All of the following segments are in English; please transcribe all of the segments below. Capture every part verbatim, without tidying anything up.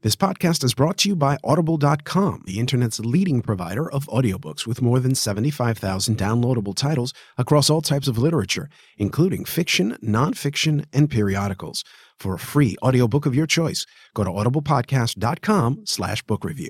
This podcast is brought to you by Audible dot com, the internet's leading provider of audiobooks with more than seventy-five thousand downloadable titles across all types of literature, including fiction, nonfiction, and periodicals. For a free audiobook of your choice, go to audiblepodcast.com slash book review.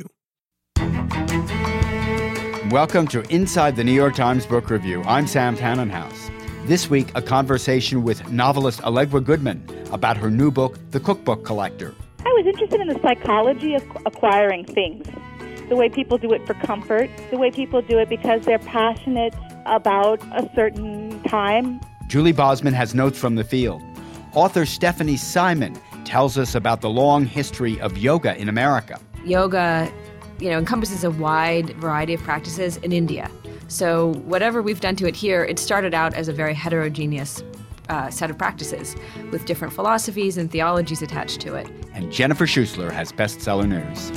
Welcome to Inside the New York Times Book Review. I'm Sam Tannenhouse. This week, a conversation with novelist Allegra Goodman about her new book, The Cookbook Collector. I was interested in the psychology of acquiring things, the way people do it for comfort, the way people do it because they're passionate about a certain time. Julie Bosman has notes from the field. Author Stephanie Simon tells us about the long history of yoga in America. Yoga, you know, encompasses a wide variety of practices in India. So whatever we've done to it here, it started out as a very heterogeneous uh, set of practices with different philosophies and theologies attached to it. And Jennifer Schuessler has bestseller news.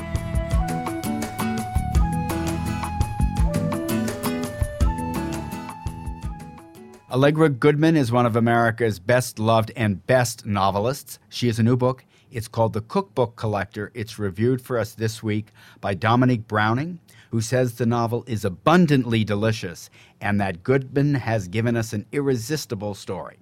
Allegra Goodman is one of America's best-loved and best novelists. She has a new book. It's called The Cookbook Collector. It's reviewed for us this week by Dominique Browning, who says the novel is abundantly delicious and that Goodman has given us an irresistible story.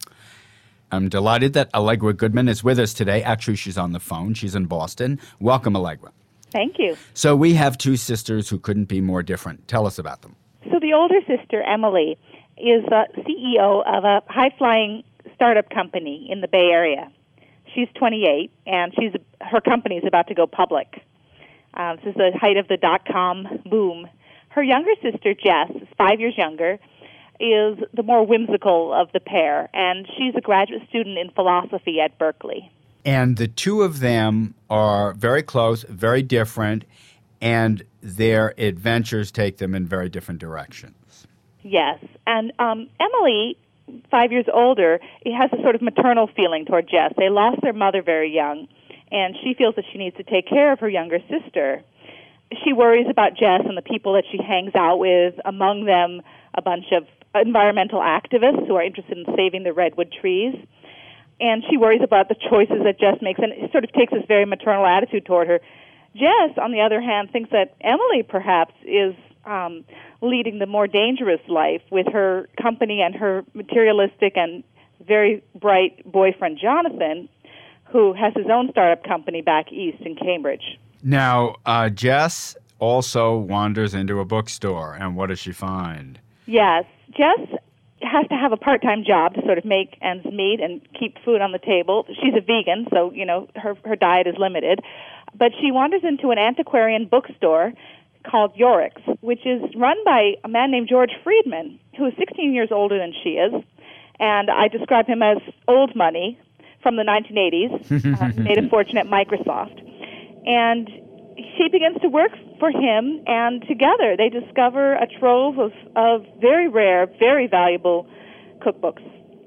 I'm delighted that Allegra Goodman is with us today. Actually, she's on the phone. She's in Boston. Welcome, Allegra. Thank you. So we have two sisters who couldn't be more different. Tell us about them. So the older sister, Emily, is the C E O of a high-flying startup company in the Bay Area. She's twenty-eight, and she's her company is about to go public. Uh, this is the height of the dot-com boom. Her younger sister, Jess, is five years younger, is the more whimsical of the pair, and she's a graduate student in philosophy at Berkeley. And the two of them are very close, very different, and their adventures take them in very different directions. Yes, and um, Emily, five years older, has a sort of maternal feeling toward Jess. They lost their mother very young, and she feels that she needs to take care of her younger sister. She worries about Jess and the people that she hangs out with, among them a bunch of environmental activists who are interested in saving the redwood trees. And she worries about the choices that Jess makes, and it sort of takes this very maternal attitude toward her. Jess, on the other hand, thinks that Emily perhaps is um, leading the more dangerous life with her company and her materialistic and very bright boyfriend, Jonathan, who has his own startup company back east in Cambridge. Now, uh, Jess also wanders into a bookstore, and what does she find? Yes, Jess has to have a part-time job to sort of make ends meet and keep food on the table. She's a vegan, so, you know, her, her diet is limited. But she wanders into an antiquarian bookstore called Yorick's, which is run by a man named George Friedman, who is sixteen years older than she is. And I describe him as old money from the nineteen eighties, uh, made a fortune at Microsoft. And she begins to work for him, and together they discover a trove of, of very rare, very valuable cookbooks.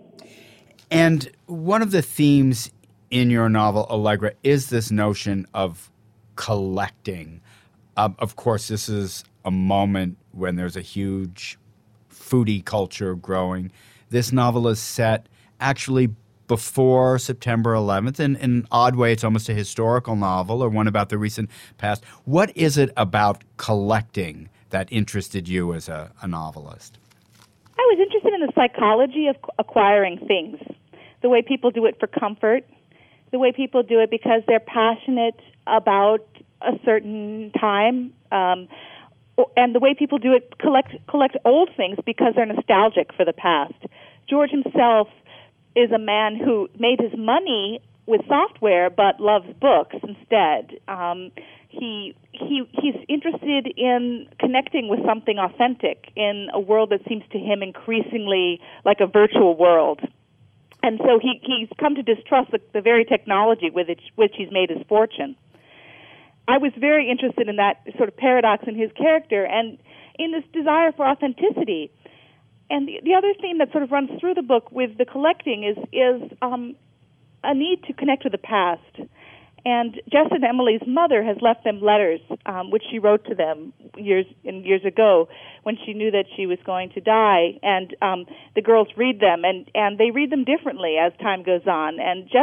And one of the themes in your novel, Allegra, is this notion of collecting. Um, of course, this is a moment when there's a huge foodie culture growing. This novel is set actually before September eleventh. In, in an odd way, it's almost a historical novel or one about the recent past. What is it about collecting that interested you as a, a novelist? I was interested in the psychology of acquiring things, the way people do it for comfort, the way people do it because they're passionate about a certain time, um, and the way people do it collect collect old things because they're nostalgic for the past. George himself is a man who made his money with software but loves books instead. Um, he he he's interested in connecting with something authentic in a world that seems to him increasingly like a virtual world. And so he, he's come to distrust the, the very technology with which, which he's made his fortune. I was very interested in that sort of paradox in his character and in this desire for authenticity. And the, the other theme that sort of runs through the book with the collecting is is um, a need to connect with the past. And Jess and Emily's mother has left them letters, um, which she wrote to them years and years ago when she knew that she was going to die. And um, the girls read them, and, and they read them differently as time goes on. And Jess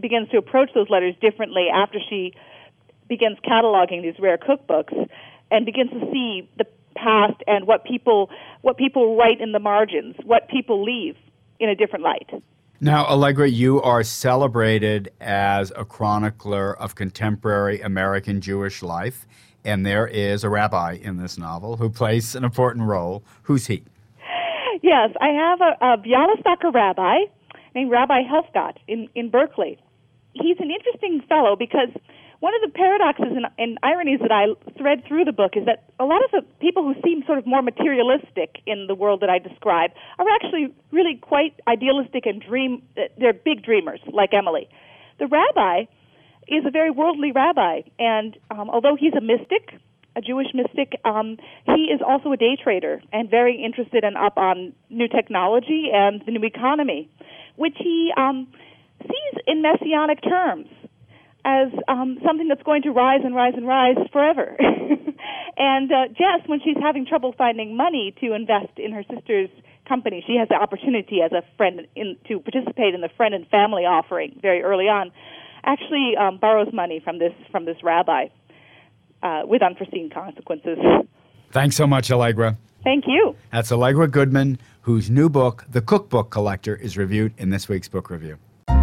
begins to approach those letters differently after she begins cataloging these rare cookbooks and begins to see the past and what people what people write in the margins, what people leave in a different light. Now, Allegra, you are celebrated as a chronicler of contemporary American Jewish life, and there is a rabbi in this novel who plays an important role. Who's he? Yes, I have a, a Bialystoker rabbi named Rabbi Helfgott in, in Berkeley. He's an interesting fellow because one of the paradoxes and, and ironies that I thread through the book is that a lot of the people who seem sort of more materialistic in the world that I describe are actually really quite idealistic and dream. They're big dreamers, like Emily. The rabbi is a very worldly rabbi, and um, although he's a mystic, a Jewish mystic, um, he is also a day trader and very interested and up on new technology and the new economy, which he um, sees in messianic terms as um, something that's going to rise and rise and rise forever. And uh, Jess, when she's having trouble finding money to invest in her sister's company, she has the opportunity as a friend in, to participate in the friend and family offering very early on, actually um, borrows money from this from this rabbi uh, with unforeseen consequences. Thanks so much, Allegra. Thank you. That's Allegra Goodman, whose new book, The Cookbook Collector, is reviewed in this week's book review.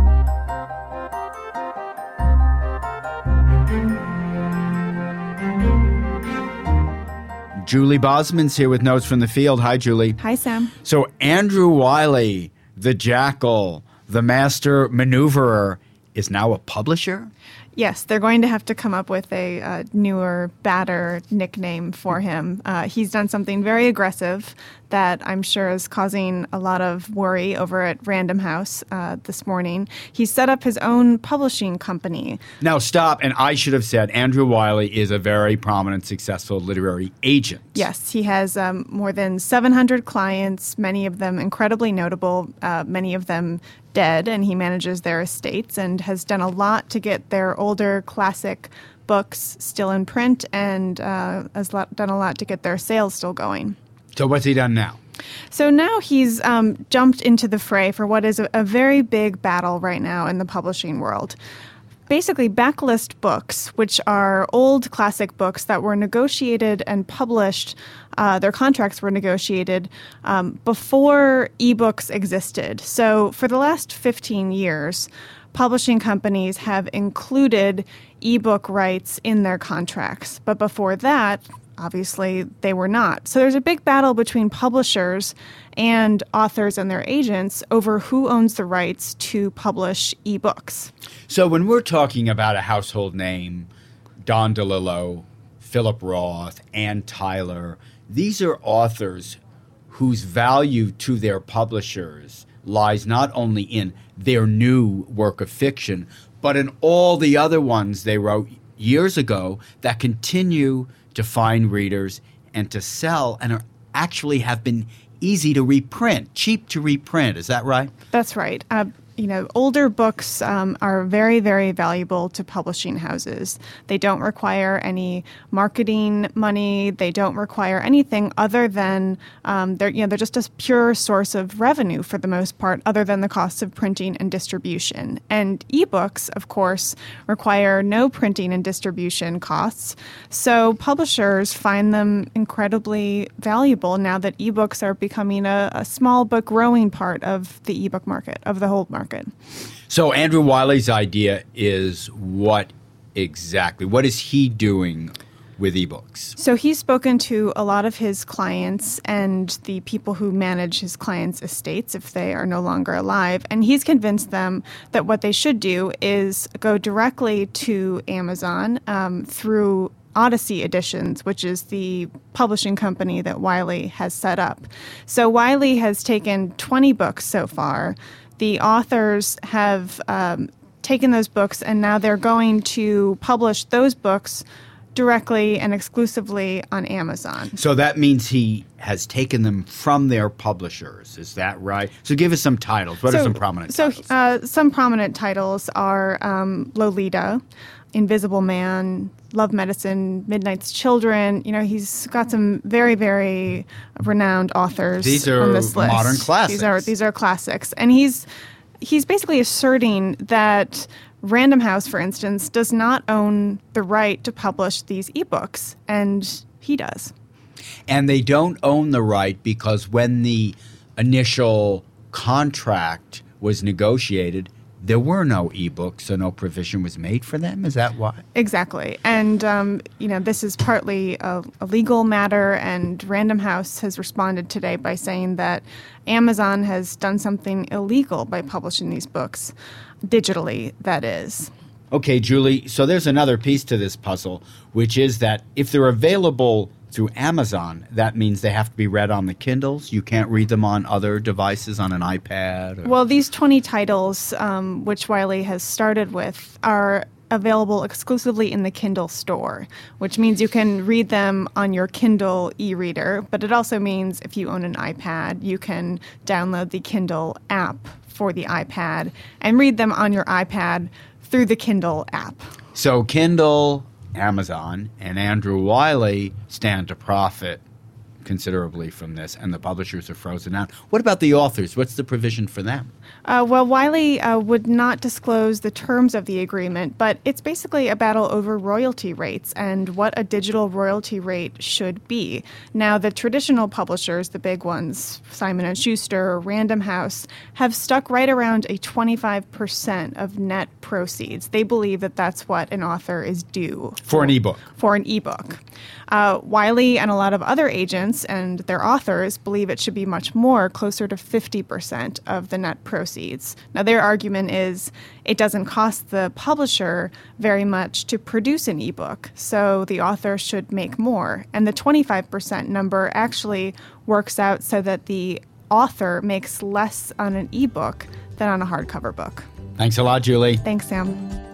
Julie Bosman's here with Notes from the Field. Hi, Julie. Hi, Sam. So Andrew Wiley, the jackal, the master maneuverer, is now a publisher? Yes, they're going to have to come up with a uh, newer, badder nickname for him. Uh, he's done something very aggressive that I'm sure is causing a lot of worry over at Random House uh, this morning. He set up his own publishing company. Now, stop. And I should have said Andrew Wiley is a very prominent, successful literary agent. Yes, he has um, more than seven hundred clients, many of them incredibly notable, uh, many of them dead, and he manages their estates and has done a lot to get their older classic books still in print and uh, has lot, done a lot to get their sales still going. So what's he done now? So now he's um, jumped into the fray for what is a, a very big battle right now in the publishing world. Basically, backlist books, which are old classic books that were negotiated and published, uh, their contracts were negotiated um, before ebooks existed. So for the last fifteen years, publishing companies have included ebook rights in their contracts. But before that, obviously, they were not. So there's a big battle between publishers and authors and their agents over who owns the rights to publish ebooks. So when we're talking about a household name, Don DeLillo, Philip Roth, Ann Tyler, these are authors whose value to their publishers lies not only in their new work of fiction, but in all the other ones they wrote years ago that continue to find readers and to sell and are actually have been easy to reprint, cheap to reprint. Is that right? That's right. Uh, you know, older books um, are very, very valuable to publishing houses. They don't require any marketing money. They don't require anything other than um, they're you know they're just a pure source of revenue for the most part, other than the costs of printing and distribution. And ebooks, of course, require no printing and distribution costs. So publishers find them incredibly valuable now that ebooks are becoming a, a small but growing part of the ebook market, of the whole market. So Andrew Wiley's idea is what exactly? What is he doing with ebooks? So he's spoken to a lot of his clients and the people who manage his clients' estates if they are no longer alive, and he's convinced them that what they should do is go directly to Amazon um, through Odyssey Editions, which is the publishing company that Wiley has set up. So Wiley has taken twenty books so far. The authors have um, taken those books, and now they're going to publish those books directly and exclusively on Amazon. So that means he has taken them from their publishers. Is that right? So give us some titles. What so, are some prominent so, titles? So uh, some prominent titles are um, Lolita, Invisible Man, Love Medicine, Midnight's Children. You know, he's got some very, very renowned authors These are on this list. modern classics. These are these are classics, and he's he's basically asserting that Random House, for instance, does not own the right to publish these ebooks, and he does. And they don't own the right because when the initial contract was negotiated, there were no ebooks, so no provision was made for them? Is that why? Exactly. And, um, you know, this is partly a, a legal matter, and Random House has responded today by saying that Amazon has done something illegal by publishing these books, digitally, that is. Okay, Julie, so there's another piece to this puzzle, which is that if they're available through Amazon, that means they have to be read on the Kindles. You can't read them on other devices, on an iPad? Or... Well, these twenty titles, um, which Wiley has started with, are available exclusively in the Kindle store, which means you can read them on your Kindle e-reader, but it also means if you own an iPad, you can download the Kindle app for the iPad and read them on your iPad through the Kindle app. So Kindle, Amazon, and Andrew Wiley stand to profit considerably from this, and the publishers are frozen out. What about the authors? What's the provision for them? Uh, well, Wiley uh, would not disclose the terms of the agreement, but it's basically a battle over royalty rates and what a digital royalty rate should be. Now, the traditional publishers, the big ones, Simon and Schuster, Random House, have stuck right around a twenty-five percent of net proceeds. They believe that that's what an author is due. For an ebook. For an ebook. Uh, Wiley and a lot of other agents and their authors believe it should be much more, closer to fifty percent of the net proceeds. Now, their argument is it doesn't cost the publisher very much to produce an ebook, so the author should make more. And the twenty-five percent number actually works out so that the author makes less on an ebook than on a hardcover book. Thanks a lot, Julie. Thanks, Sam.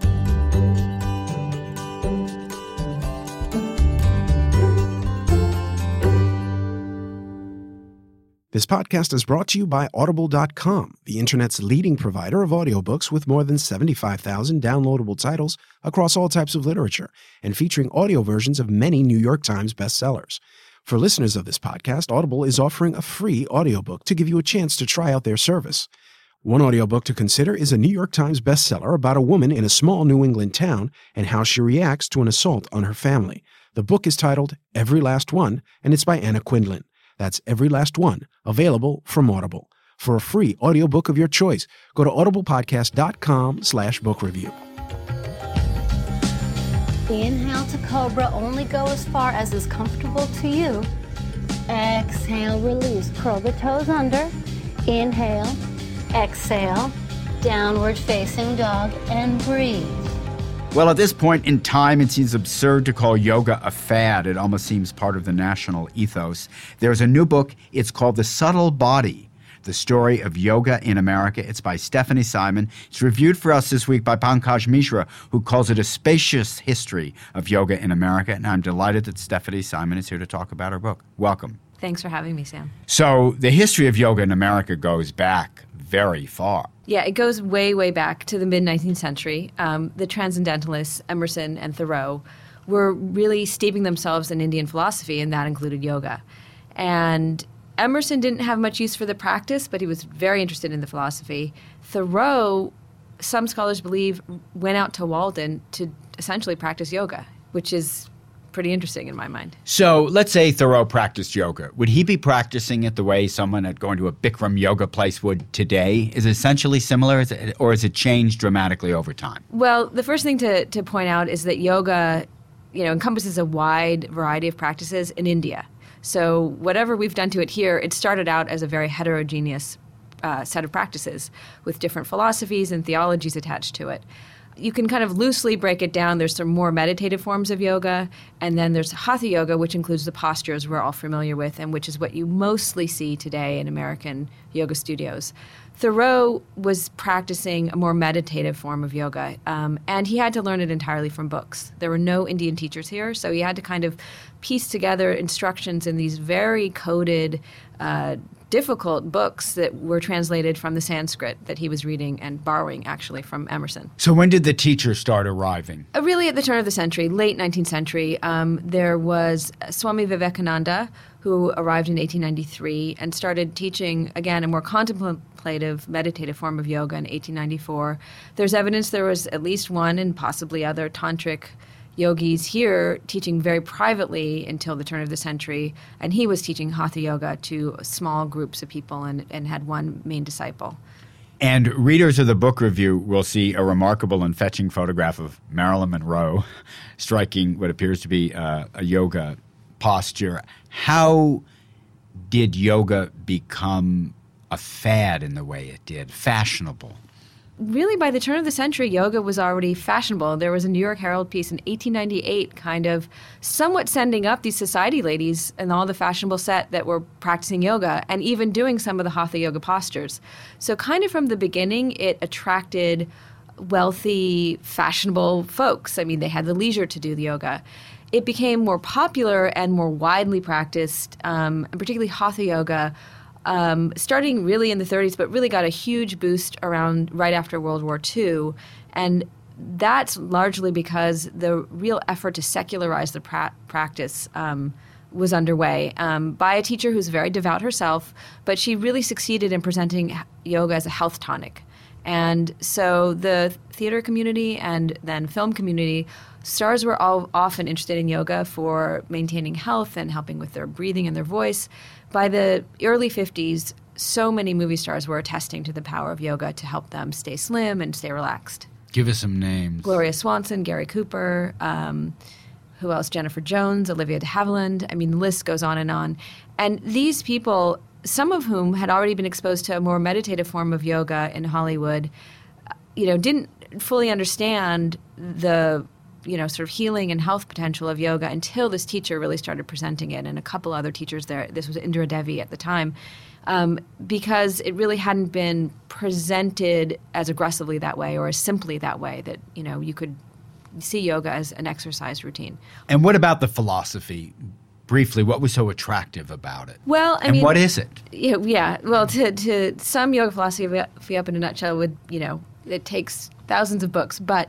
This podcast is brought to you by Audible dot com, the internet's leading provider of audiobooks with more than seventy-five thousand downloadable titles across all types of literature and featuring audio versions of many New York Times bestsellers. For listeners of this podcast, Audible is offering a free audiobook to give you a chance to try out their service. One audiobook to consider is a New York Times bestseller about a woman in a small New England town and how she reacts to an assault on her family. The book is titled Every Last One, and it's by Anna Quindlen. That's Every Last One, available from Audible. For a free audiobook of your choice, go to audiblepodcast.com slash book review. Inhale to Cobra, only go as far as is comfortable to you. Exhale, release, curl the toes under. Inhale, exhale, downward facing dog, and breathe. Well, at this point in time, it seems absurd to call yoga a fad. It almost seems part of the national ethos. There's a new book. It's called The Subtle Body, The Story of Yoga in America. It's by Stephanie Simon. It's reviewed for us this week by Pankaj Mishra, who calls it a spacious history of yoga in America. And I'm delighted that Stephanie Simon is here to talk about her book. Welcome. Thanks for having me, Sam. So the history of yoga in America goes back very far. Yeah, it goes way, way back to the mid-nineteenth century. Um, the transcendentalists, Emerson and Thoreau, were really steeping themselves in Indian philosophy, and that included yoga. And Emerson didn't have much use for the practice, but he was very interested in the philosophy. Thoreau, some scholars believe, went out to Walden to essentially practice yoga, which is pretty interesting in my mind. So let's say Thoreau practiced yoga. Would he be practicing it the way someone at going to a Bikram yoga place would today? Is it essentially similar, is it, or has it changed dramatically over time? Well, the first thing to, to point out is that yoga, you know, encompasses a wide variety of practices in India. So whatever we've done to it here, it started out as a very heterogeneous uh, set of practices with different philosophies and theologies attached to it. You can kind of loosely break it down. There's some more meditative forms of yoga, and then there's hatha yoga, which includes the postures we're all familiar with and which is what you mostly see today in American yoga studios. Thoreau was practicing a more meditative form of yoga, um, and he had to learn it entirely from books. There were no Indian teachers here, so he had to kind of piece together instructions in these very coded, uh, difficult books that were translated from the Sanskrit that he was reading and borrowing, actually, from Emerson. So when did the teachers start arriving? Uh, really at the turn of the century, late nineteenth century. Um, there was Swami Vivekananda, who arrived in eighteen ninety-three and started teaching, again, a more contemplative, meditative form of yoga in eighteen ninety-four. There's evidence there was at least one and possibly other tantric yogis here teaching very privately until the turn of the century, and he was teaching Hatha Yoga to small groups of people and, and had one main disciple. And readers of the book review will see a remarkable and fetching photograph of Marilyn Monroe striking what appears to be uh, a yoga posture. How did yoga become a fad in the way it did, fashionable? Really, by the turn of the century, yoga was already fashionable. There was a New York Herald piece in eighteen ninety-eight kind of somewhat sending up these society ladies and all the fashionable set that were practicing yoga and even doing some of the Hatha Yoga postures. So kind of from the beginning, it attracted wealthy, fashionable folks. I mean, they had the leisure to do the yoga. It became more popular and more widely practiced, um, and particularly Hatha Yoga, Um, starting really in the thirties, but really got a huge boost around right after World War Two. And that's largely because the real effort to secularize the pra- practice um, was underway um, by a teacher who's very devout herself, but she really succeeded in presenting yoga as a health tonic. And so the theater community and then film community, stars were all often interested in yoga for maintaining health and helping with their breathing and their voice. By the early fifties, so many movie stars were attesting to the power of yoga to help them stay slim and stay relaxed. Give us some names. Gloria Swanson, Gary Cooper, um, who else? Jennifer Jones, Olivia de Havilland. I mean, the list goes on and on. And these people, some of whom had already been exposed to a more meditative form of yoga in Hollywood, you know, didn't fully understand the you know, sort of healing and health potential of yoga until this teacher really started presenting it, and a couple other teachers there. This was Indira Devi at the time, um, because it really hadn't been presented as aggressively that way or as simply that way that, you know, you could see yoga as an exercise routine. And what about the philosophy? Briefly, what was so attractive about it? Well, I and mean, what is it? Yeah, yeah. Well, to, to sum yoga philosophy up in a nutshell would, you know, it takes thousands of books, but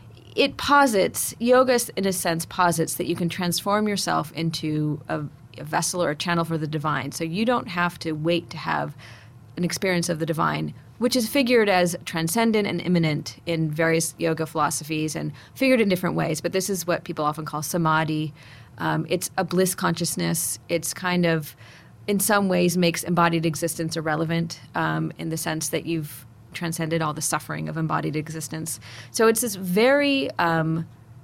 it posits, yoga in a sense posits that you can transform yourself into a, a vessel or a channel for the divine. So you don't have to wait to have an experience of the divine, which is figured as transcendent and immanent in various yoga philosophies and figured in different ways. But this is what people often call samadhi. Um, it's a bliss consciousness. It's kind of, in some ways, makes embodied existence irrelevant um, in the sense that you've transcended all the suffering of embodied existence. So it's this very um,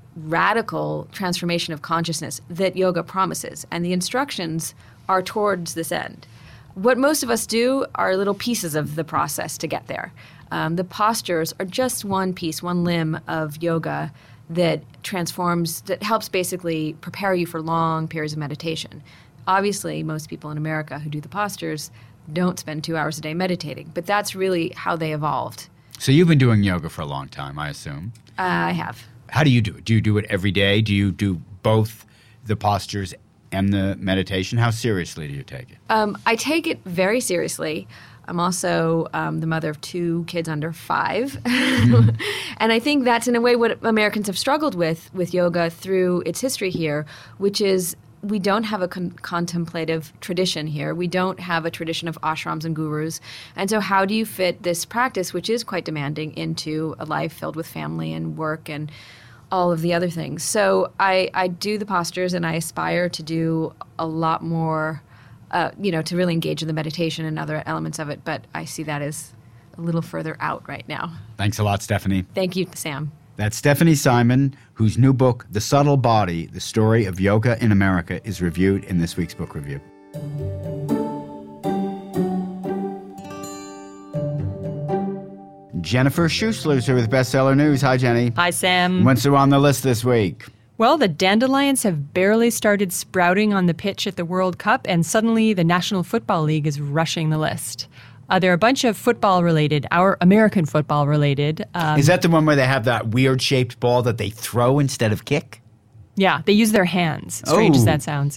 radical transformation of consciousness that yoga promises, and the instructions are towards this end. What most of us do are little pieces of the process to get there. Um, the postures are just one piece, one limb of yoga that transforms, that helps basically prepare you for long periods of meditation. Obviously, most people in America who do the postures don't spend two hours a day meditating, but that's really how they evolved. So you've been doing yoga for a long time, I assume. Uh, I have. How do you do it? Do you do it every day? Do you do both the postures and the meditation? How seriously do you take it? Um, I take it very seriously. I'm also um, the mother of two kids under five. Mm-hmm. And I think that's in a way what Americans have struggled with, with yoga through its history here, which is we don't have a con- contemplative tradition here. We don't have a tradition of ashrams and gurus. And so how do you fit this practice, which is quite demanding, into a life filled with family and work and all of the other things? So I, I do the postures, and I aspire to do a lot more, uh, you know, to really engage in the meditation and other elements of it. But I see that as a little further out right now. Thanks a lot, Stephanie. Thank you, Sam. That's Stephanie Simon, whose new book, The Subtle Body, The Story of Yoga in America, is reviewed in this week's book review. Jennifer Schussler's here with Bestseller News. Hi, Jenny. Hi, Sam. What's on the list this week? Well, the dandelions have barely started sprouting on the pitch at the World Cup, and suddenly the National Football League is rushing the list. Uh, there are a bunch of football-related, our American football-related. Um, Is that the one where they have that weird-shaped ball that they throw instead of kick? Yeah, they use their hands, strange oh. as that sounds.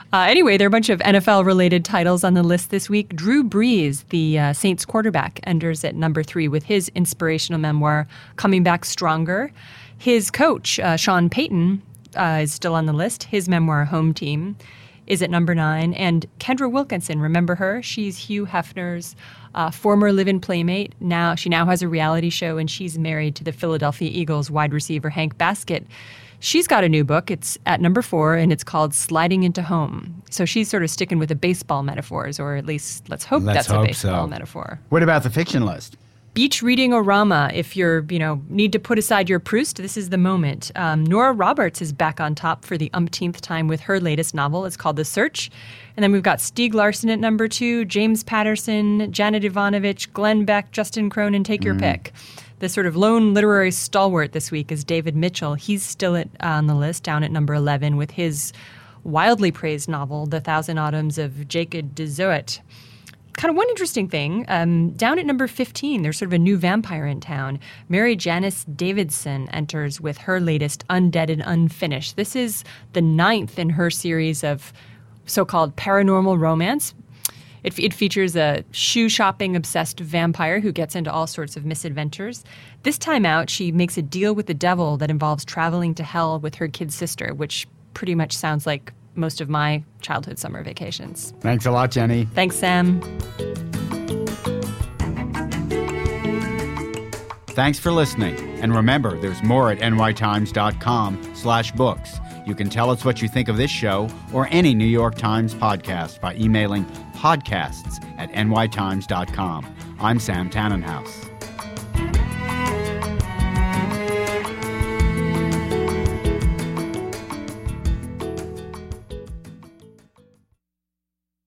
Uh, anyway, there are a bunch of N F L-related titles on the list this week. Drew Brees, the uh, Saints quarterback, enters at number three with his inspirational memoir, Coming Back Stronger. His coach, uh, Sean Payton, uh, is still on the list. His memoir, Home Team, is at number nine. And Kendra Wilkinson, remember her? She's Hugh Hefner's uh, former live-in playmate. Now She now has a reality show, and she's married to the Philadelphia Eagles wide receiver Hank Baskett. She's got a new book. It's at number four, and it's called Sliding into Home. So she's sort of sticking with the baseball metaphors, or at least let's hope Let's that's hope a baseball so. metaphor. What about the fiction list? Beach reading orama. If you're, you know, need to put aside your Proust, this is the moment. Um, Nora Roberts is back on top for the umpteenth time with her latest novel. It's called The Search. And then we've got Stieg Larsson at number two, James Patterson, Janet Ivanovich, Glenn Beck, Justin Cronin, take your mm. pick. The sort of lone literary stalwart this week is David Mitchell. He's still at, uh, on the list, down at number eleven, with his wildly praised novel, The Thousand Autumns of Jacob de Zoet. Kind of one interesting thing, um, down at number fifteen, there's sort of a new vampire in town. Mary Janice Davidson enters with her latest Undead and Unfinished. This is the ninth in her series of so-called paranormal romance. It, it features a shoe-shopping-obsessed vampire who gets into all sorts of misadventures. This time out, she makes a deal with the devil that involves traveling to hell with her kid sister, which pretty much sounds like most of my childhood summer vacations. Thanks a lot, Jenny. Thanks, Sam. Thanks for listening. And remember, there's more at nytimes.com slash books. You can tell us what you think of this show or any New York Times podcast by emailing podcasts at nytimes dot com. I'm Sam Tannenhouse.